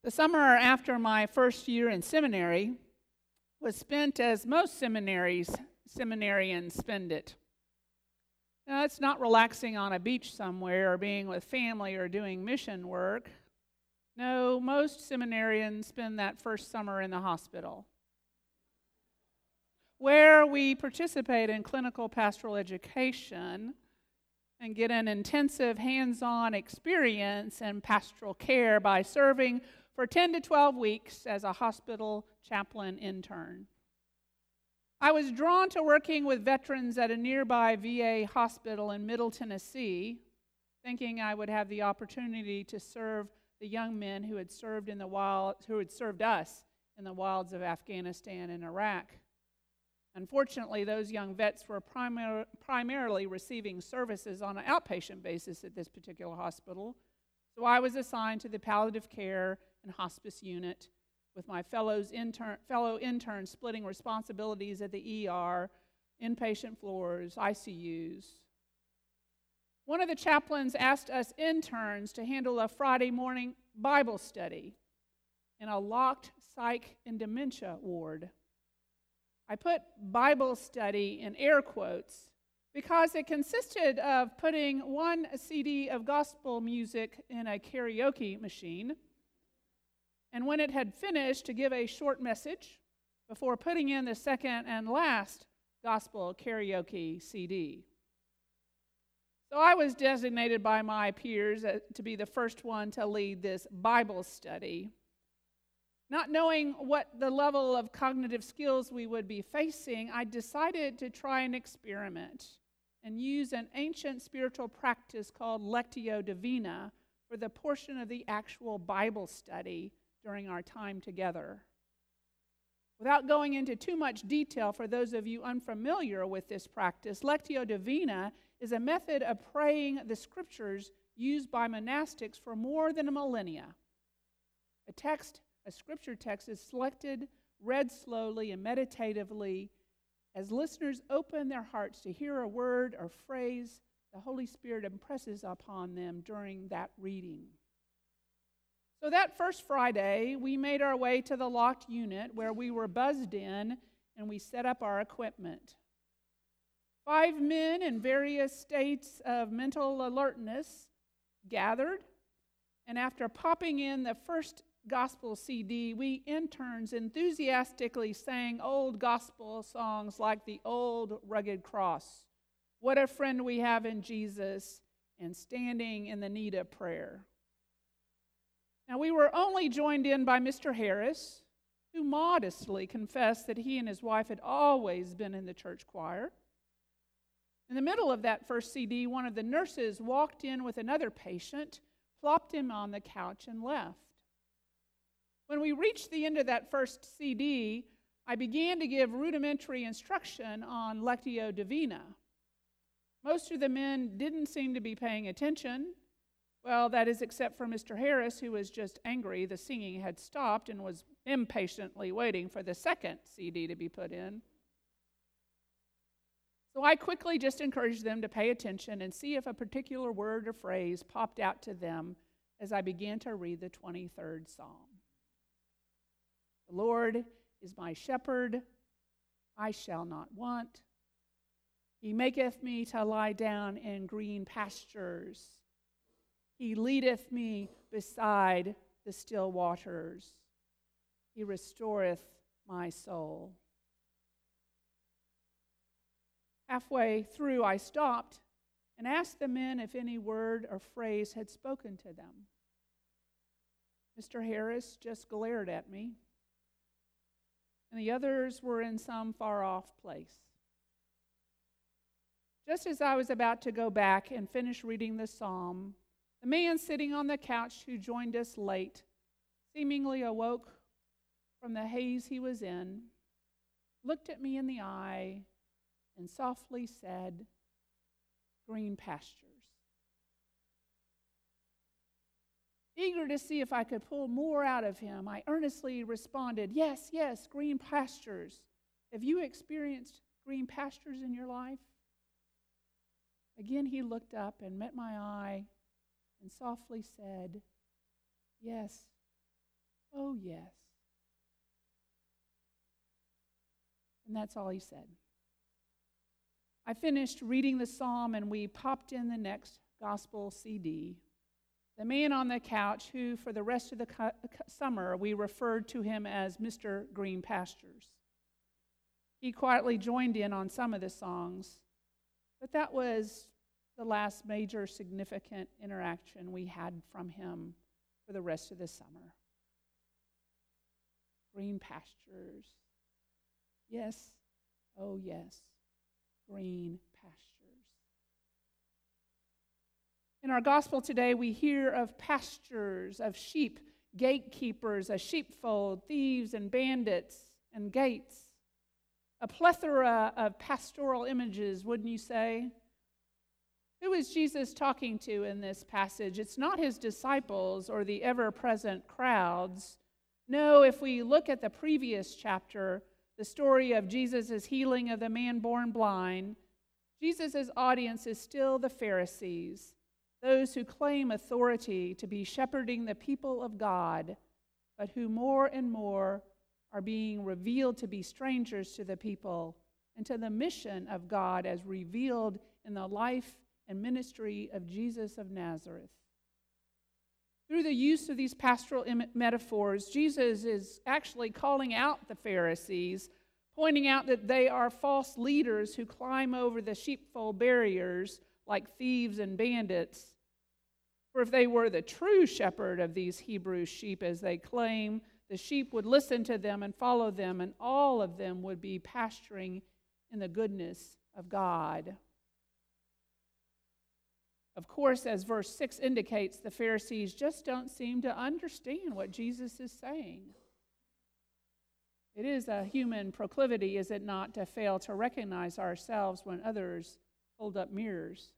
The summer after my first year in seminary was spent as most seminarians spend it. Now, it's not relaxing on a beach somewhere or being with family or doing mission work. No, most seminarians spend that first summer in the hospital, where we participate in clinical pastoral education and get an intensive hands-on experience in pastoral care by serving for 10 to 12 weeks as a hospital chaplain intern. I was drawn to working with veterans at a nearby VA hospital in Middle Tennessee, thinking I would have the opportunity to serve the young men who had served us in the wilds of Afghanistan and Iraq. Unfortunately, those young vets were primarily receiving services on an outpatient basis at this particular hospital, so I was assigned to the palliative care and hospice unit with my fellow interns splitting responsibilities at the ER, inpatient floors, ICUs. One of the chaplains asked us interns to handle a Friday morning Bible study in a locked psych and dementia ward. I put Bible study in air quotes because it consisted of putting one CD of gospel music in a karaoke machine, and when it had finished, to give a short message before putting in the second and last gospel karaoke CD. So I was designated by my peers to be the first one to lead this Bible study. Not knowing what the level of cognitive skills we would be facing, I decided to try an experiment and use an ancient spiritual practice called Lectio Divina for the portion of the actual Bible study during our time together. Without going into too much detail for those of you unfamiliar with this practice, Lectio Divina is a method of praying the scriptures used by monastics for more than a millennia. A scripture text is selected, read slowly and meditatively as listeners open their hearts to hear a word or phrase the Holy Spirit impresses upon them during that reading. So that first Friday, we made our way to the locked unit where we were buzzed in and we set up our equipment. 5 men in various states of mental alertness gathered, and after popping in the first gospel CD, we interns enthusiastically sang old gospel songs like The Old Rugged Cross, What a Friend We Have in Jesus, and Standing in the Need of Prayer. Now, we were only joined in by Mr. Harris, who modestly confessed that he and his wife had always been in the church choir. In the middle of that first CD, one of the nurses walked in with another patient, plopped him on the couch, and left. When we reached the end of that first CD, I began to give rudimentary instruction on Lectio Divina. Most of the men didn't seem to be paying attention. Well, that is except for Mr. Harris, who was just angry the singing had stopped and was impatiently waiting for the second CD to be put in. So I quickly just encouraged them to pay attention and see if a particular word or phrase popped out to them as I began to read the 23rd Psalm. The Lord is my shepherd, I shall not want. He maketh me to lie down in green pastures. He leadeth me beside the still waters. He restoreth my soul. Halfway through, I stopped and asked the men if any word or phrase had spoken to them. Mr. Harris just glared at me, and the others were in some far-off place. Just as I was about to go back and finish reading the psalm, the man sitting on the couch who joined us late seemingly awoke from the haze he was in, looked at me in the eye, and softly said, "Green pastures." Eager to see if I could pull more out of him, I earnestly responded, "Yes, yes, green pastures. Have you experienced green pastures in your life?" Again, he looked up and met my eye and softly said, "Yes, oh, yes. And that's all he said. I finished reading the psalm, and we popped in the next gospel CD. The man on the couch, who for the rest of the summer we referred to him as Mr. Green Pastures. He quietly joined in on some of the songs, but that was the last major significant interaction we had from him for the rest of the summer. Green pastures. Yes, oh yes, green pastures. In our gospel today, we hear of pastures, of sheep, gatekeepers, a sheepfold, thieves and bandits and gates. A plethora of pastoral images, wouldn't you say? Who is Jesus talking to in this passage? It's not his disciples or the ever-present crowds. No, if we look at the previous chapter, the story of Jesus' healing of the man born blind, Jesus' audience is still the Pharisees, those who claim authority to be shepherding the people of God, but who more and more are being revealed to be strangers to the people and to the mission of God as revealed in the life and ministry of Jesus of Nazareth. Through the use of these pastoral metaphors, Jesus is actually calling out the Pharisees, pointing out that they are false leaders who climb over the sheepfold barriers like thieves and bandits. For if they were the true shepherd of these Hebrew sheep, as they claim, the sheep would listen to them and follow them, and all of them would be pasturing in the goodness of God. Of course, as verse 6 indicates, the Pharisees just don't seem to understand what Jesus is saying. It is a human proclivity, is it not, to fail to recognize ourselves when others hold up mirrors.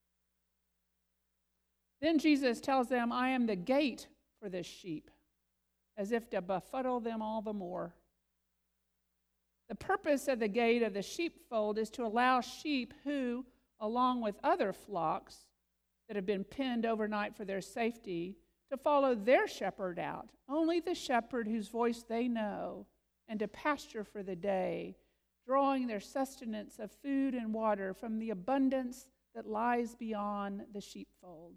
Then Jesus tells them, I am the gate for this sheep, as if to befuddle them all the more. The purpose of the gate of the sheepfold is to allow sheep who, along with other flocks that have been penned overnight for their safety, to follow their shepherd out, only the shepherd whose voice they know, and to pasture for the day, drawing their sustenance of food and water from the abundance that lies beyond the sheepfold.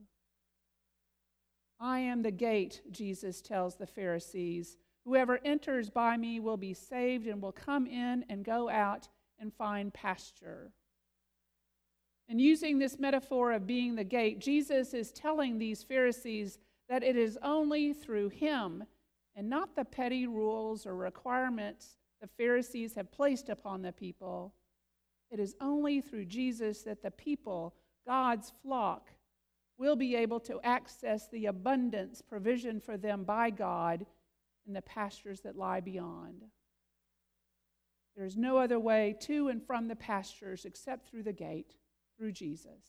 I am the gate, Jesus tells the Pharisees. Whoever enters by me will be saved and will come in and go out and find pasture. And using this metaphor of being the gate, Jesus is telling these Pharisees that it is only through him and not the petty rules or requirements the Pharisees have placed upon the people. It is only through Jesus that the people, God's flock, will be able to access the abundance provision for them by God in the pastures that lie beyond. There is no other way to and from the pastures except through the gate, through Jesus.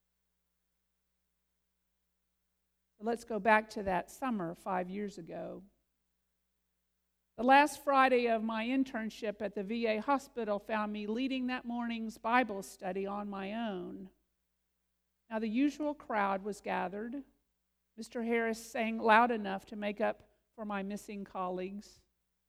So let's go back to that summer 5 years ago. The last Friday of my internship at the VA hospital found me leading that morning's Bible study on my own. Now, the usual crowd was gathered. Mr. Harris sang loud enough to make up for my missing colleagues.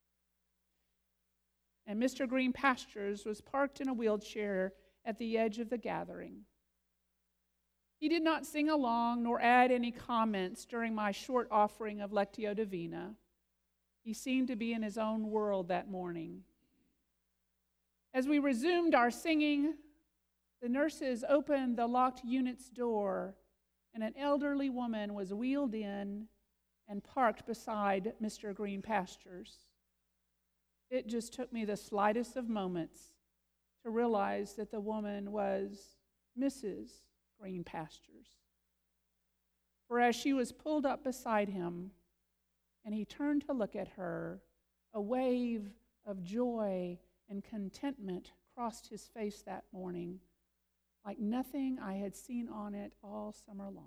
And Mr. Green Pastures was parked in a wheelchair at the edge of the gathering. He did not sing along nor add any comments during my short offering of Lectio Divina. He seemed to be in his own world that morning. As we resumed our singing, the nurses opened the locked unit's door, and an elderly woman was wheeled in and parked beside Mr. Green Pastures. It just took me the slightest of moments to realize that the woman was Mrs. Green Pastures. For as she was pulled up beside him, and he turned to look at her, a wave of joy and contentment crossed his face that morning, like nothing I had seen on it all summer long.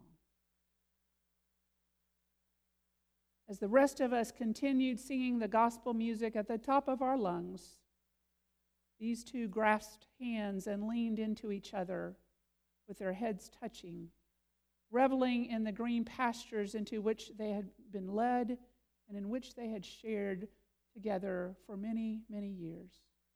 As the rest of us continued singing the gospel music at the top of our lungs, these two grasped hands and leaned into each other with their heads touching, reveling in the green pastures into which they had been led and in which they had shared together for many, many years.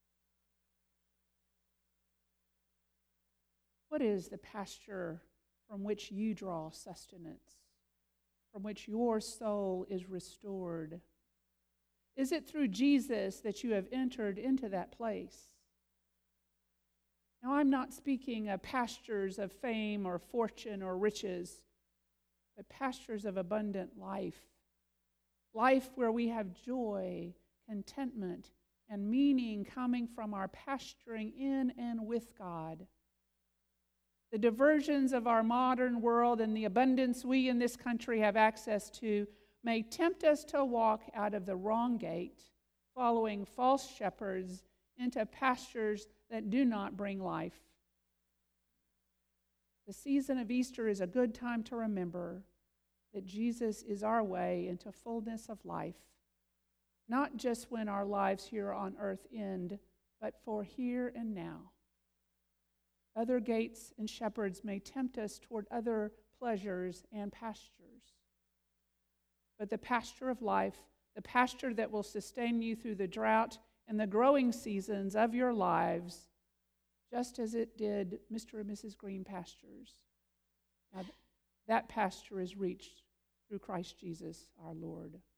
What is the pasture from which you draw sustenance, from which your soul is restored? Is it through Jesus that you have entered into that place? Now, I'm not speaking of pastures of fame or fortune or riches, but pastures of abundant life. Life where we have joy, contentment, and meaning coming from our pasturing in and with God. The diversions of our modern world and the abundance we in this country have access to may tempt us to walk out of the wrong gate, following false shepherds into pastures that do not bring life. The season of Easter is a good time to remember that Jesus is our way into fullness of life, not just when our lives here on earth end, but for here and now. Other gates and shepherds may tempt us toward other pleasures and pastures. But the pasture of life, the pasture that will sustain you through the drought and the growing seasons of your lives, just as it did Mr. and Mrs. Green pastures. Now, that pasture is reached through Christ Jesus our Lord.